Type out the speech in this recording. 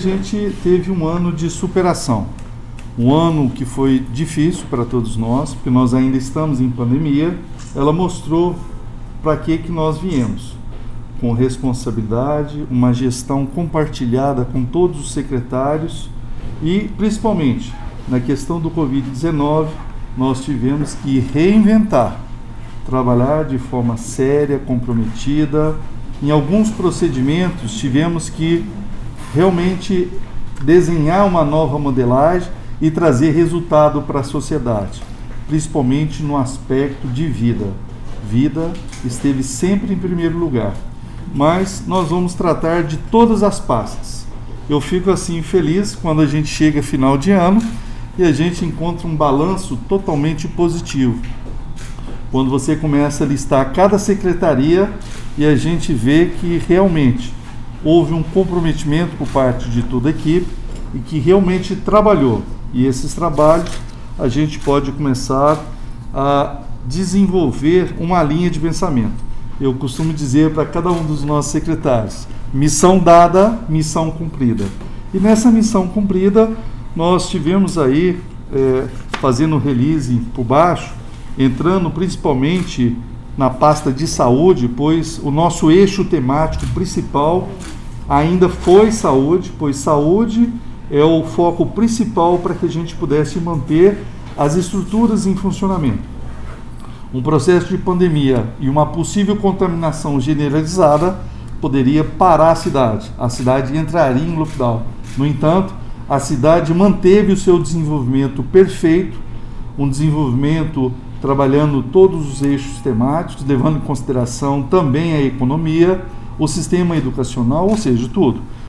gente teve um ano de superação. Um ano que foi difícil para todos nós, porque nós ainda estamos em pandemia. Ela mostrou para que nós viemos. Com responsabilidade, uma gestão compartilhada com todos os secretários e, principalmente, na questão do Covid-19, nós tivemos que reinventar, trabalhar de forma séria, comprometida. Em alguns procedimentos, tivemos que realmente desenhar uma nova modelagem e trazer resultado para a sociedade, principalmente no aspecto de vida. Vida esteve sempre em primeiro lugar, mas nós vamos tratar de todas as pastas. Eu fico assim feliz quando a gente chega final de ano e a gente encontra um balanço totalmente positivo. Quando você começa a listar cada secretaria e a gente vê que realmente houve um comprometimento por parte de toda a equipe e que realmente trabalhou. E esses trabalhos a gente pode começar a desenvolver uma linha de pensamento. Eu costumo dizer para cada um dos nossos secretários: missão dada, missão cumprida. E nessa missão cumprida, nós tivemos aí, fazendo release por baixo, entrando principalmente na pasta de saúde, pois o nosso eixo temático principal ainda foi saúde, pois saúde é o foco principal para que a gente pudesse manter as estruturas em funcionamento. Um processo de pandemia e uma possível contaminação generalizada poderia parar a cidade entraria em lockdown. No entanto, a cidade manteve o seu desenvolvimento perfeito, um desenvolvimento trabalhando todos os eixos temáticos, levando em consideração também a economia, o sistema educacional, ou seja, tudo.